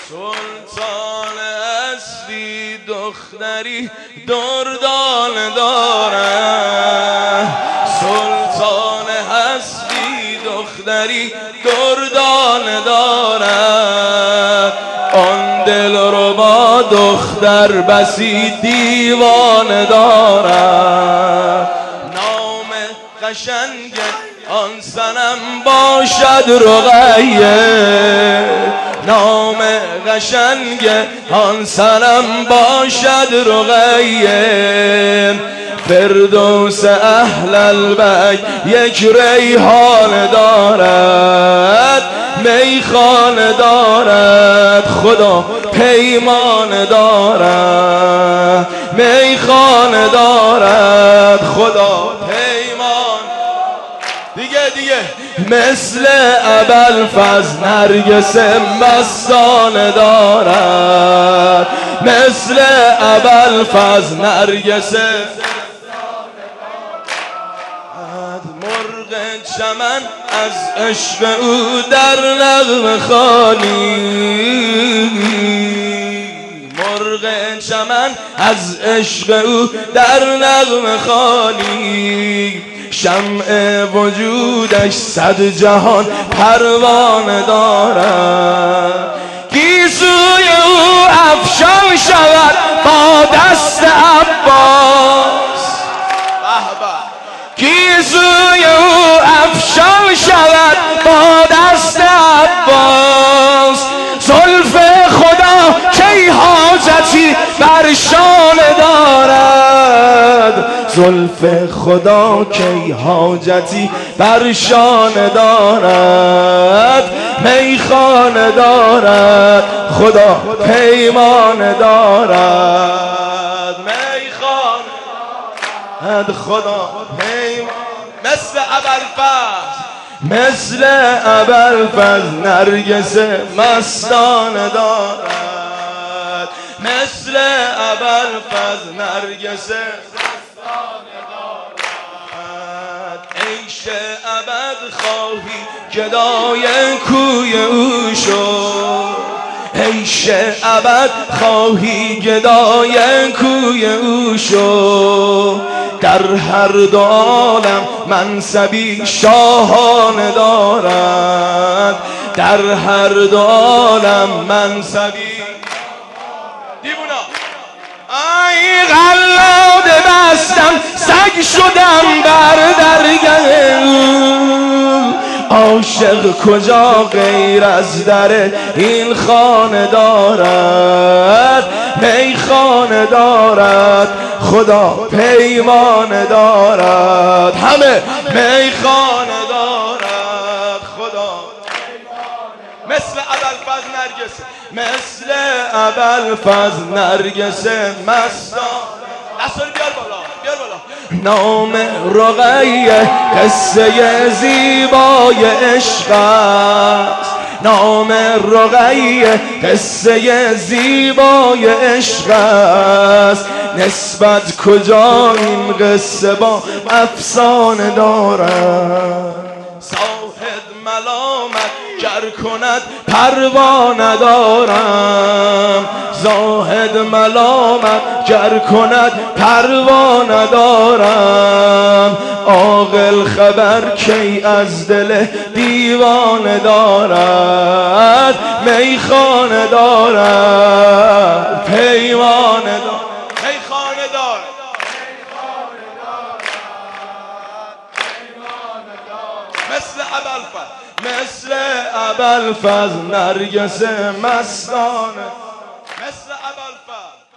سلطان اصلی دختری دردان دارد، سلطان اصلی دختری دردان دارد. آن دل رو با دختر بسی دیوانه دارد. نام قشنگ آن صنم باشد رقیه، نام قشنگ آن صنم باشد رقیه. فردوس اهل البیت یک ریحان دارد، میخانه دارد، خدا پیمان دارد، میخانه دارد، خدا پیمان. دیگه مثل ابوالفضل نرگس مستانه دارد، مثل ابوالفضل نرگس مرغ چمن از عشق او در نغمه خوانی، مرغ چمن از عشق او در نغمه خوانی. شمع وجودش صد جهان پروانه دارد. گیسوی او افشان شود با دست عباس، گیسوی او افشان شود با دست عباس. زلف خدا کی حاجتی بر شانه دارد، زلف خدا کی حاجتی بر شانه دارد. میخانه دارد، خدا پیمانه دارد، میخانه دارد، خدا پیمان. مثل ابوالفضل، مثل ابوالفضل نرگس مستانه دارد، مثل ابوالفضل نرگس مستانه دارد. عیش ابد خواهی گدای کوی او شو، عیش ابد خواهی گدای کوی او شو. در هر دو عالم منصبی شاهانه دارد، در هر دو عالم منصبی. دیوونا ای قلاده بستم سگ شدم بر درگه او. عاشق کجا غیر از در این خانه دارد، میخانه دارد، خدا پیمانه دارد. همه میخانه دارد، خدا مثل ابوالفضل نرگس، مثل ابوالفضل نرگس مستان. دستور بیار بالا، بیار بالا. نام رقیه قصه زیبای عشق است، نام رقیه قصه زیبای عشق است. نسبت کجا این قصه با افسانه دارد. صاحب ملامت گر کند پروا ندارم، زاهد ملامت گر کند پروا ندارم. عاقل خبر کی از دل دیوانه دارد، میخانه دارد، پیمانه دارد، میخانه دارد. مثل ابوالفضل، مثل ابوالفضل نرگس مستانه، مثل ابوالفضل.